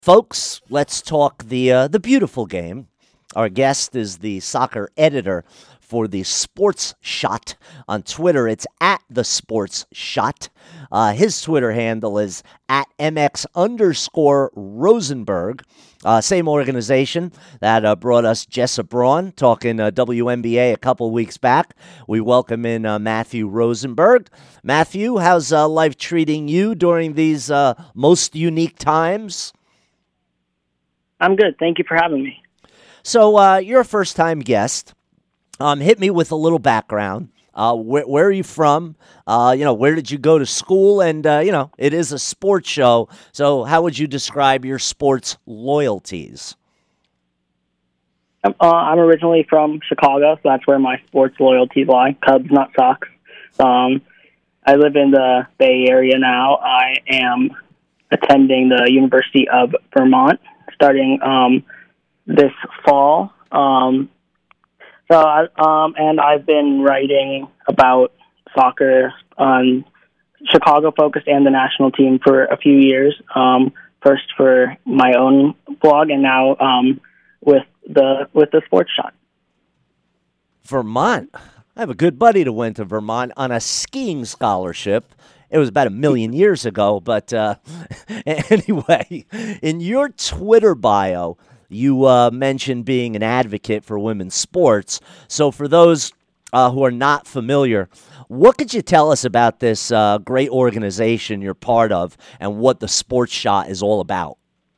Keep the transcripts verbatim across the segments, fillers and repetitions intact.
Folks, let's talk the uh, the beautiful game. Our guest is the soccer editor for the Sports Shot on Twitter. It's at the Sports Shot. Uh, his Twitter handle is at mx underscore Rosenberg. Uh, same organization that uh, brought us Jessa Braun talking uh, W N B A a couple weeks back. We welcome in uh, Matthew Rosenberg. Matthew, how's uh, life treating you during these uh, most unique times? I'm good. Thank you for having me. So uh, you're a first-time guest. Um, hit me with a little background. Uh, where, where are you from? Uh, you know, where did you go to school? And, uh, you know, it is a sports show. So how would you describe your sports loyalties? I'm, uh, I'm originally from Chicago, so that's where my sports loyalties lie. Cubs, not Sox. Um, I live in the Bay Area now. I am attending the University of Vermont starting um, this fall. Um, so, I, um, and I've been writing about soccer on Chicago-focused and the national team for a few years. Um, first for my own blog, and now um, with the with the Sports Shot. Vermont. I have a good buddy that went to Vermont on a skiing scholarship. It was about a million years ago, but uh, anyway, in your Twitter bio, you uh, mentioned being an advocate for women's sports. So for those uh, who are not familiar, what could you tell us about this uh, great organization you're part of and what the Sports Shot is all about?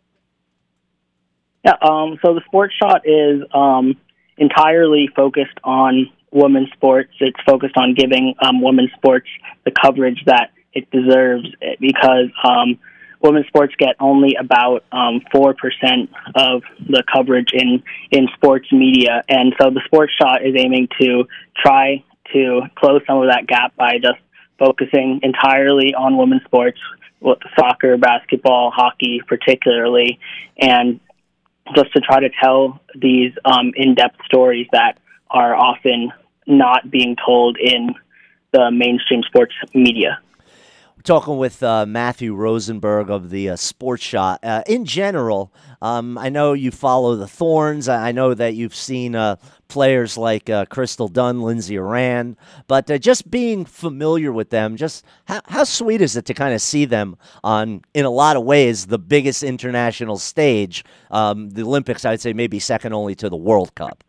Yeah, um, so the Sports Shot is um, entirely focused on women's sports. It's focused on giving um, women's sports the coverage that it deserves, because um, women's sports get only about um, four percent of the coverage in, in sports media. And so the Sports Shot is aiming to try to close some of that gap by just focusing entirely on women's sports, soccer, basketball, hockey particularly, and just to try to tell these um, in-depth stories that are often not being told in the mainstream sports media. Talking with uh, Matthew Rosenberg of the uh, Sports Shot. Uh, in general, um, I know you follow the Thorns. I know that you've seen uh, players like uh, Crystal Dunn, Lindsay Horan, but uh, just being familiar with them, just how, how sweet is it to kind of see them on, in a lot of ways, the biggest international stage, um, the Olympics, I'd say maybe second only to the World Cup.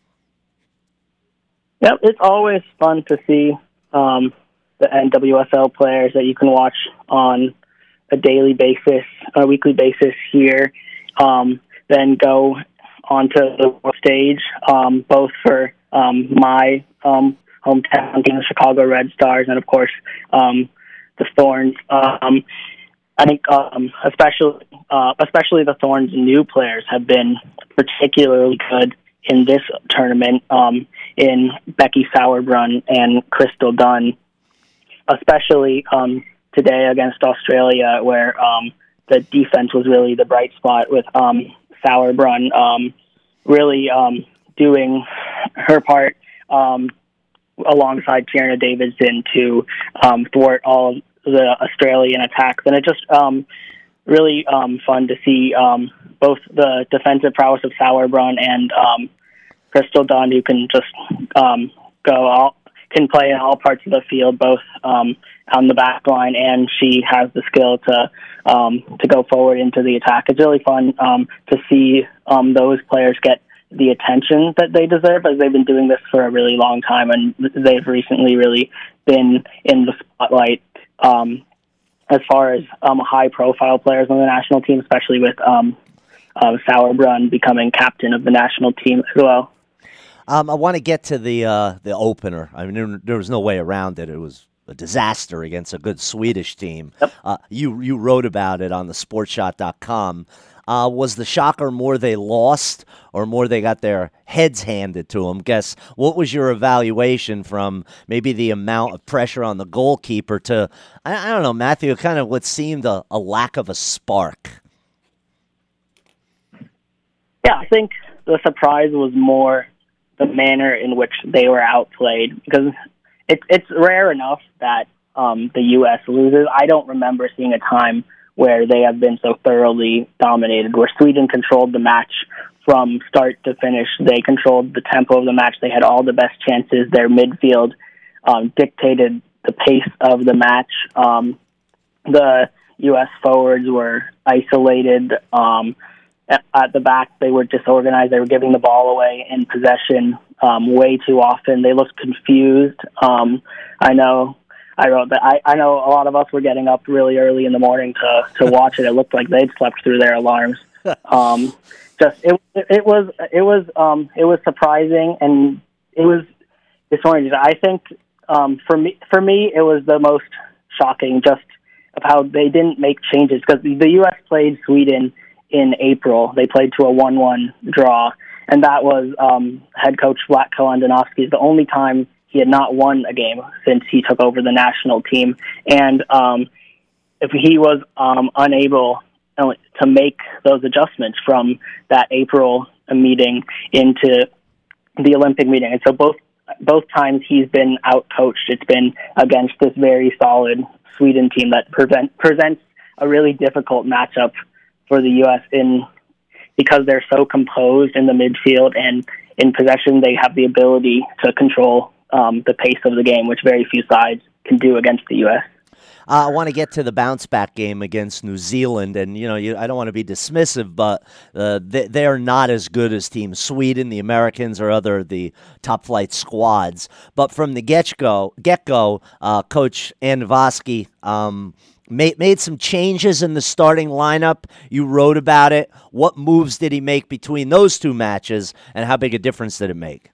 Yep, it's always fun to see um, the N W S L players that you can watch on a daily basis, a weekly basis here, um, then go onto the world stage, um, both for um, my um, hometown team, the Chicago Red Stars, and of course um, the Thorns. Um, I think um, especially uh, especially the Thorns' new players have been particularly good in this tournament, um, in Becky Sauerbrunn and Crystal Dunn, especially um, today against Australia, where um, the defense was really the bright spot, with um, Sauerbrunn um, really um, doing her part um, alongside Kierna Davidson to um, thwart all the Australian attacks. And it just um, really um, fun to see um, both the defensive prowess of Sauerbrunn and um, Crystal Dunn, who can just um, go all, can play in all parts of the field, both um, on the back line, and she has the skill to um, to go forward into the attack. It's really fun um, to see um, those players get the attention that they deserve, as they've been doing this for a really long time, and they've recently really been in the spotlight um, as far as um, high-profile players on the national team, especially with um, uh, Sauerbrunn becoming captain of the national team as well. Um, I want to get to the uh, the opener. I mean, there, there was no way around it. It was a disaster against a good Swedish team. Yep. Uh, you you wrote about it on the sports shot dot com. Uh, was the shocker more they lost or more they got their heads handed to them? Guess, what was your evaluation from maybe the amount of pressure on the goalkeeper to, I, I don't know, Matthew, kind of what seemed a, a lack of a spark? Yeah, I think the surprise was more the manner in which they were outplayed, because it's it's rare enough that um, the U S loses. I don't remember seeing a time where they have been so thoroughly dominated, where Sweden controlled the match from start to finish. They controlled the tempo of the match. They had all the best chances. Their midfield um, dictated the pace of the match. Um, the U S forwards were isolated. Um, at, at the back, they were disorganized. They were giving the ball away in possession um, way too often. They looked confused. Um, I know I wrote that. I, I know a lot of us were getting up really early in the morning to, to watch it. It looked like they'd slept through their alarms. Um, just it, it, it was it was um, it was surprising, and it was disorienting. I think um, for me for me it was the most shocking, just of how they didn't make changes, because the U S played Sweden in April. They played to a one one draw, and that was um, head coach Vlatko Andonovski. The only time he had not won a game since he took over the national team, and um, if he was um, unable to make those adjustments from that April meeting into the Olympic meeting, and so both both times he's been out-coached, it's been against this very solid Sweden team that prevent, presents a really difficult matchup for the U S in because they're so composed in the midfield, and in possession they have the ability to control um, the pace of the game, which very few sides can do against the U S. Uh, I want to get to the bounce-back game against New Zealand, and you know, you, I don't want to be dismissive, but uh, they, they are not as good as Team Sweden, the Americans, or other the top-flight squads. But from the get-go, get-go, uh, Coach Andonovski um, made made some changes in the starting lineup. You wrote about it. What moves did he make between those two matches, and how big a difference did it make?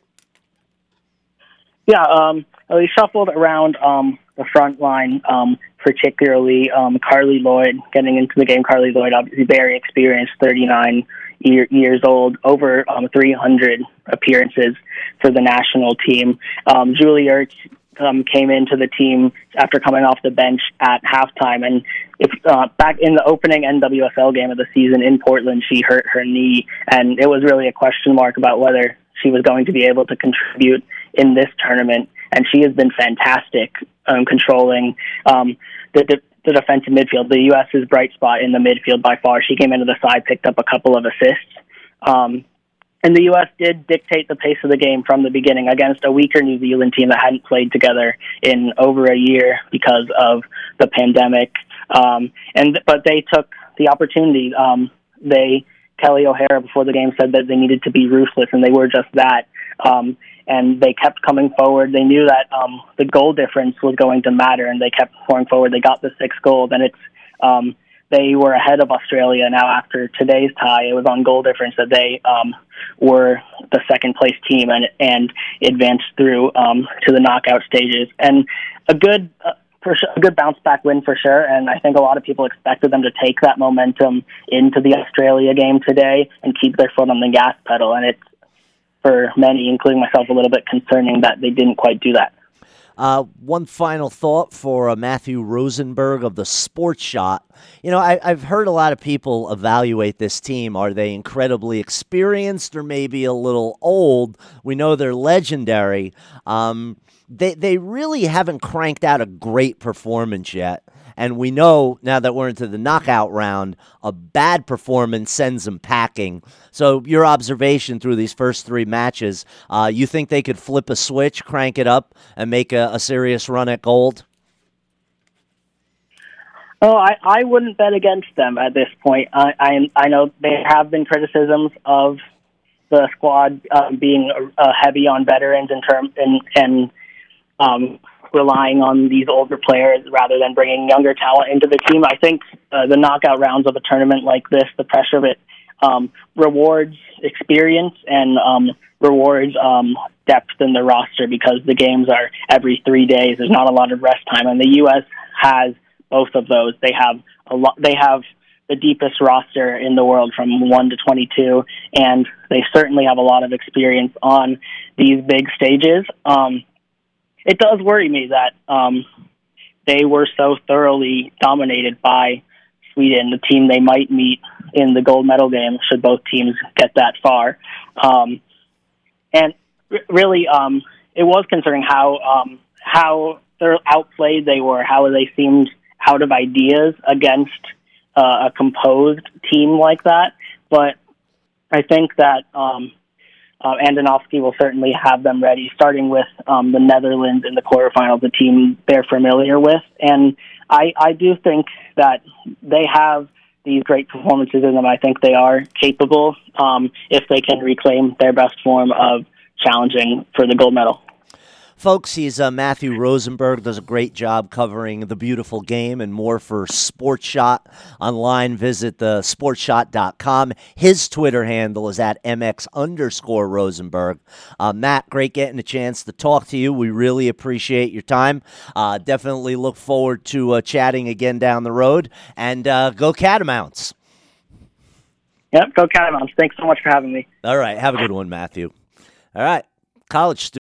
Yeah, um, he shuffled around um, the front line, um, particularly um, Carly Lloyd getting into the game. Carly Lloyd, obviously very experienced, thirty-nine year, years old, over um, three hundred appearances for the national team. Um, Julie Ertz um, came into the team after coming off the bench at halftime, and if uh, back in the opening N W S L game of the season in Portland, she hurt her knee, and it was really a question mark about whether she was going to be able to contribute in this tournament, and she has been fantastic um, controlling um, the, the, the defensive midfield. The U S's bright spot in the midfield by far. She came into the side, picked up a couple of assists, um, and the U S did dictate the pace of the game from the beginning against a weaker New Zealand team that hadn't played together in over a year because of the pandemic. Um, and but they took the opportunity. Um, they Kelly O'Hara before the game said that they needed to be ruthless, and they were just that. Um, and they kept coming forward. They knew that um, the goal difference was going to matter, and they kept pouring forward. They got the six goals, and it's um, they were ahead of Australia. Now, after today's tie, it was on goal difference that they um, were the second-place team and and advanced through um, to the knockout stages. And a good uh, for sure, a good bounce-back win for sure, and I think a lot of people expected them to take that momentum into the Australia game today and keep their foot on the gas pedal, and it's, for many, including myself, a little bit concerning that they didn't quite do that. Uh, one final thought for uh, Matthew Rosenberg of the Sports Shot. You know, I, I've heard a lot of people evaluate this team. Are they incredibly experienced or maybe a little old? We know they're legendary. Um, they they really haven't cranked out a great performance yet. And we know now that we're into the knockout round, a bad performance sends them packing. So your observation through these first three matches, uh, you think they could flip a switch, crank it up, and make a, a serious run at gold? Oh, I, I wouldn't bet against them at this point. I, I I know there have been criticisms of the squad uh, being uh, heavy on veterans in term and and um, relying on these older players rather than bringing younger talent into the team. I think uh, the knockout rounds of a tournament like this, the pressure of it, um, rewards experience and um, rewards um, depth in the roster because the games are every three days. There's not a lot of rest time, and the U S has both of those. They have a lot. They have the deepest roster in the world from one to twenty-two, and they certainly have a lot of experience on these big stages. Um, It does worry me that um, they were so thoroughly dominated by Sweden, the team they might meet in the gold medal game, should both teams get that far. Um, and r- really, um, it was concerning how um, how outplayed they were, how they seemed out of ideas against uh, a composed team like that. But I think that um, uh, Andonovski will certainly have them ready, starting with um, the Netherlands in the quarterfinals, a team they're familiar with. And I, I do think that they have these great performances in them. I think they are capable um, if they can reclaim their best form of challenging for the gold medal. Folks, he's uh, Matthew Rosenberg, does a great job covering the beautiful game and more for Sports Shot. Online, visit the sports shot dot com. His Twitter handle is at mx underscore Rosenberg. Uh, Matt, great getting a chance to talk to you. We really appreciate your time. Uh, definitely look forward to uh, chatting again down the road. And uh, go Catamounts. Yep, go Catamounts. Thanks so much for having me. All right, have a good one, Matthew. All right, college student.